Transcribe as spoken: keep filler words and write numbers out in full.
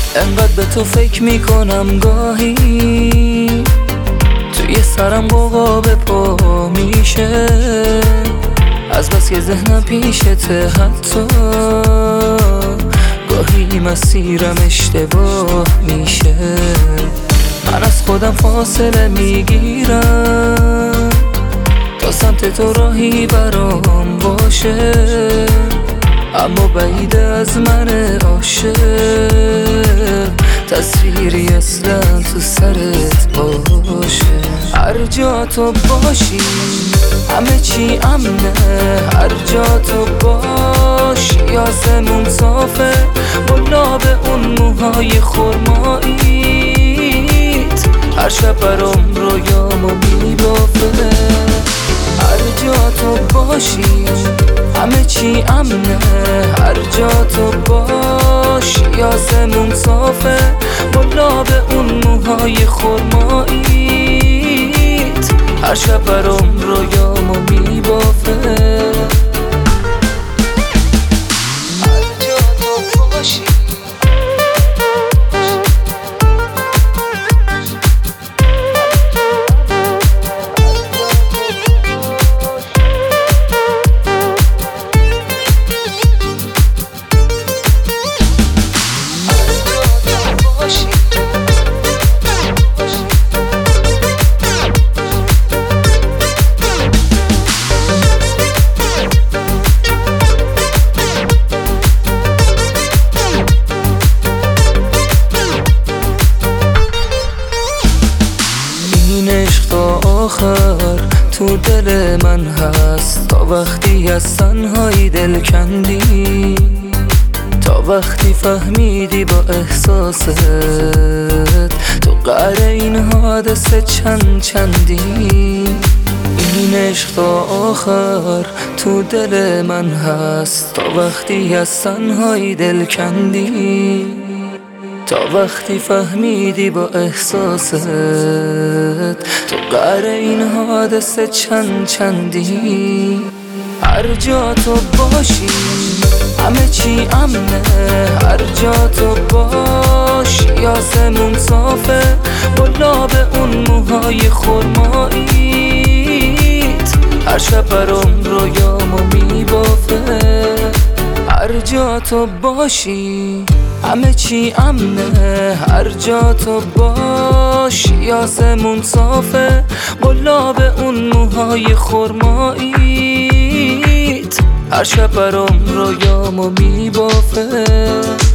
انقدر به تو فکر میکنم گاهی، توی سرم قوقا به پا میشه، از بس که ذهنم پیشته. حتی گاهی مسیرم اشتباه میشه، من از خودم فاصله میگیرم تا سمت تو راهی برام باشه، اما بعید از من عاشق تصویری اصلا تو سرت باشه. هر جا تو باشی همه چی امنه، هر جا تو باشی آسمون صافه، بالا به اون موهای خرماییت هر شب برام رویامو میبافه. هر جا تو باشی همه چی امنه، هر جا تو باشی آسمون صافه، بالا به اون موهای خرماییت هر شب برام رویامو میبافه. هر جا تو باشی آخر تو دل من هست، تا وقتی از تنهایی دل کندی، تا وقتی فهمیدی با احساست تو قره این حادثه چند چندی. این عشق تا آخر تو دل من هست، تا وقتی از تنهایی دل کندی، تا وقتی فهمیدی با احساست تو قره این حادثه چند چندی. هر جا تو باشی همه چی امنه، هر جا تو باشی آسمون صافه، بالا به اون موهای خرماییت هر شب برام رویامو میبافه. هر جا تو باشی همه چی امنه، هر جا تو باشی آسمون صافه، بالا به اون موهای خرماییت هر شب برام رویامو میبافه.